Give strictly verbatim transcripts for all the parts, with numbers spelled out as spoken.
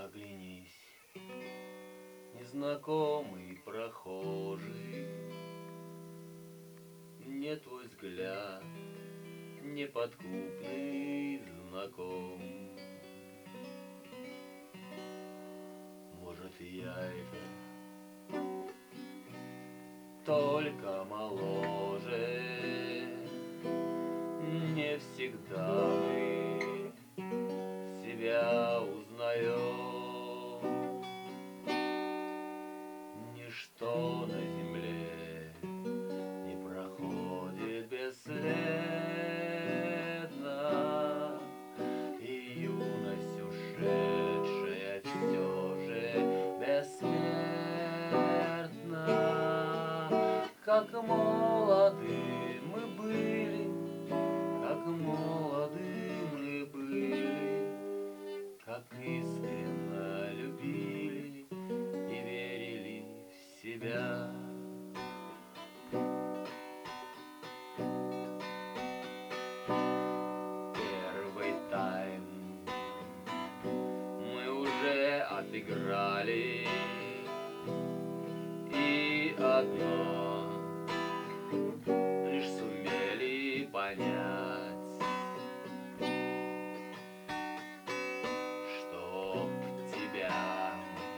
Оглянись, незнакомый прохожий, мне твой взгляд неподкупный знаком. Может, я это только моложе, не всегда мы себя узнаем. Ничто на земле не проходит бесследно, и юность ушедшая все же бессмертна. Как молоды мы были, как молоды мы были, как искренно любили и верили в себя. Первый тайм мы уже отыграли, и одно лишь сумели понять, чтоб тебя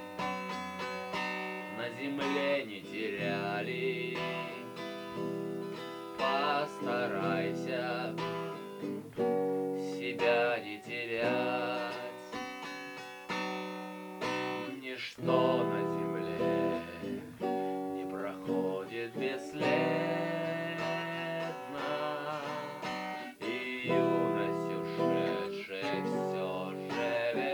на земле не теряли. Постарайся себя не терять. Ничто на земле не проходит бесследно, и юность ушедшая все же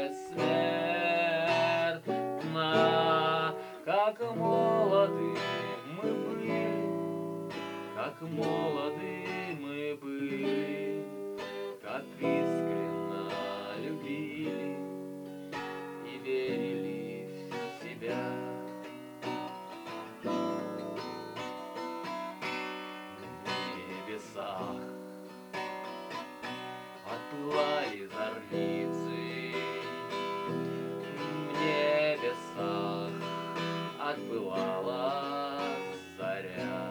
бессмертна. Как молоды мы были, как молоды мы были, как искренно любили и верили в себя. В небесах отпылали зорницы, в небесах отпылала заря.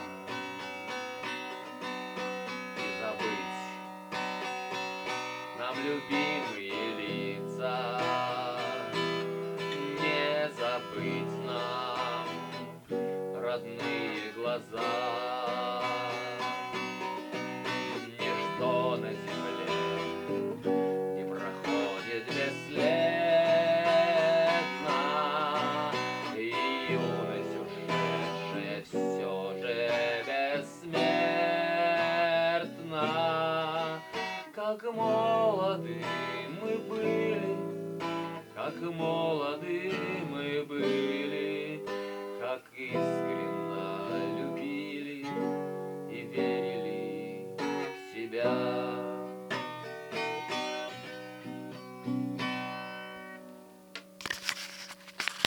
Нам любимые лица, не забыть нам родные глаза. Ничто на земле не проходит бесследно, и юность ушедшая все же бессмертна. Как молоды мы были, как молоды мы были, как искренне